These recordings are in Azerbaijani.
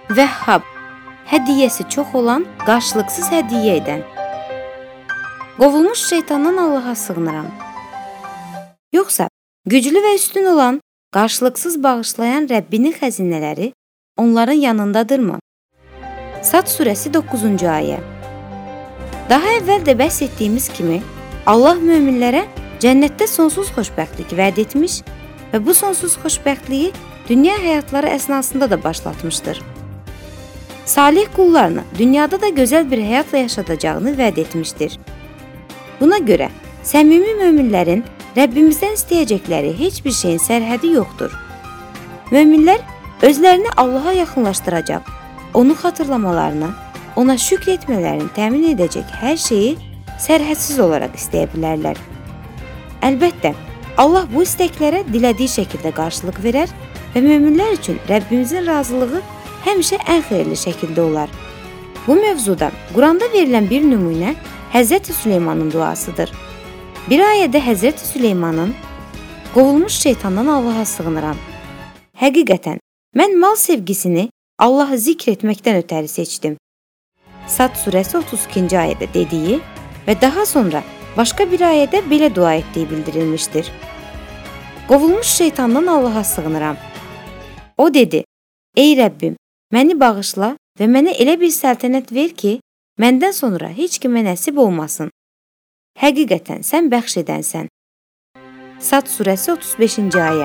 Vəhhab, hədiyyəsi çox olan, qarşılıqsız hədiyyə edən. Qovulmuş şeytandan Allaha sığınıram. Yoxsa güclü və üstün olan, qarşılıqsız bağışlayan Rəbbinin xəzinələri onların yanındadırmı? Sad surəsi 9-cu ayə. Daha əvvəl də bəhs etdiyimiz kimi, Allah möminlərə cənnətdə sonsuz xoşbəxtlik vəd etmiş və bu sonsuz xoşbəxtliyi dünya həyatları əsnasında da başlatmışdır. Salih qullarını dünyada da gözəl bir həyatla yaşadacağını vəd etmişdir. Buna görə səmimi möminlərin Rəbbimizdən istəyəcəkləri heç bir şeyin sərhədi yoxdur. Möminlər özlərini Allaha yaxınlaşdıracaq, onu xatırlamalarını, ona şükr etmələrini təmin edəcək hər şeyi sərhədsiz olaraq istəyə bilərlər. Əlbəttə, Allah bu istəklərə dilədiyi şəkildə qarşılıq verər və möminlər üçün Rəbbimizin razılığı həmişə ən xeyirli şəkildə olar. Bu mövzuda Quranda verilən bir nümunə Həzrəti Süleymanın duasıdır. Bir ayədə Həzrəti Süleymanın qovulmuş şeytandan Allaha sığınıram. Həqiqətən, mən mal sevgisini Allahı zikr etməkdən ötəri seçdim. Sad surəsi 32-ci ayədə dediyi və daha sonra başqa bir ayədə belə dua etdiyi bildirilmişdir. Qovulmuş şeytandan Allaha sığınıram. O dedi, ey Rəbbim, məni bağışla və mənə elə bir səltənət ver ki, məndən sonra heç kimə nəsib olmasın. Həqiqətən, sən bəxş edənsən. Sad surəsi 35-ci ayə.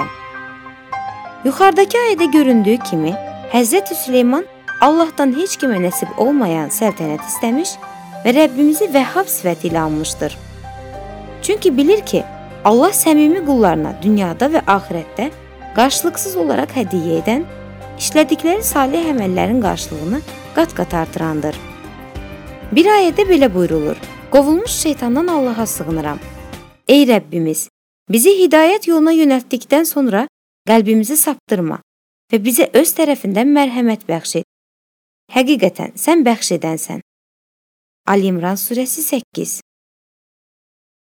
Yuxarıdakı ayədə göründüyü kimi, Həzrəti Süleyman Allahdan heç kimə nəsib olmayan səltənət istəmiş və Rəbbimizi Vəhhab sifəti ilə anmışdır. Çünki bilir ki, Allah səmimi qullarına dünyada və axirətdə qarşılıqsız olaraq hədiyyə edən, işlədikləri salih əməllərin qarşılığını qat-qat artırandır. Bir ayədə belə buyrulur, qovulmuş şeytandan Allaha sığınıram. Ey Rəbbimiz, bizi hidayət yoluna yönəltdikdən sonra qəlbimizi saptırma və bizə öz tərəfindən mərhəmət bəxş et. Həqiqətən, sən bəxş edənsən. Ali İmran surəsi 8.